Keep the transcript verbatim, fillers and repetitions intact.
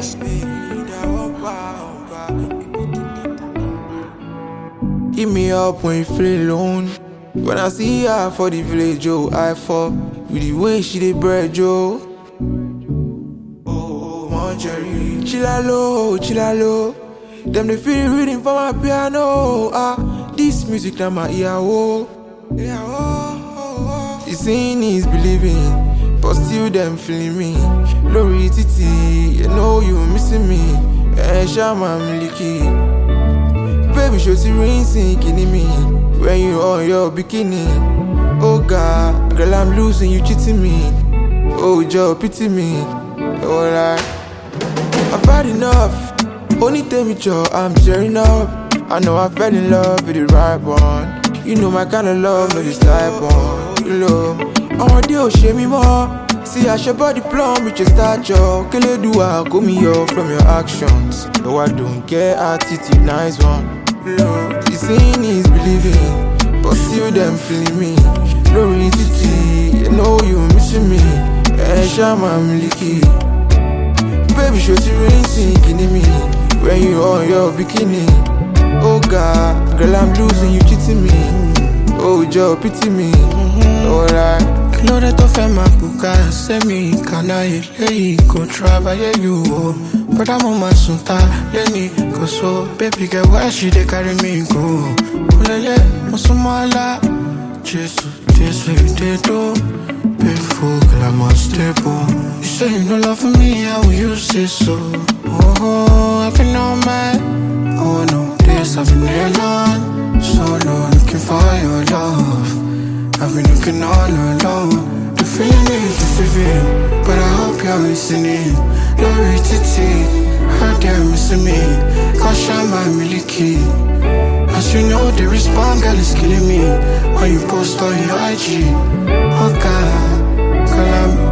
Hit me up when you feel alone. When I see her for the village, oh, I fall with the way she dey bread, Joe. Oh, mon Jerry, chilla low, chilla low. Them they feel reading for my piano. Ah, this music na my ear, oh. Yeah, oh, oh, oh. The seeing is believing, but still them feeling me. Lori Titi, you know you missing me. Eh, Shama Miliki. Baby, show see rinsing, kidding me. When you on your bikini. Oh God, girl, I'm losing, you cheating me. Oh, Joe, pity me. Oh, like, I've had enough. Only tell me, Joe, I'm tearing up. I know I fell in love with the right one. You know my kind of love, no this type one. You know, I want you to share me more. See, I should body plumb with your stature. Kill you do I call me off from your actions. No, I don't care, attitude, nice one. No, the seeing is believing, but still them feeling me. Lori Titi, you know you missing me. Eh, Shama Miliki. Baby, show you rinsing, kidding me. When you on your bikini. Oh God, girl, I'm losing, you cheating me. Oh, Joe, pity me. Oh, like, Kilo de to fe mapuka, se mi kana ile go travailler you. But I'm on my sunta, Lenny go so baby girl, why she dey carry me go? Olele, musumala, Jesus, this way they do. Painful, girl, I'm unstable. You say you no love for me, how will you say so? Oh, I've been on my, oh no, this I've been alone, solo looking for your love. I've been looking all alone. The feeling is deceiving, but I hope you're listening. Lori Titi, how they're missing me. Cause I'm my milky. As you know, the response girl is killing me. When you post on your I G, oh God, girl, I'm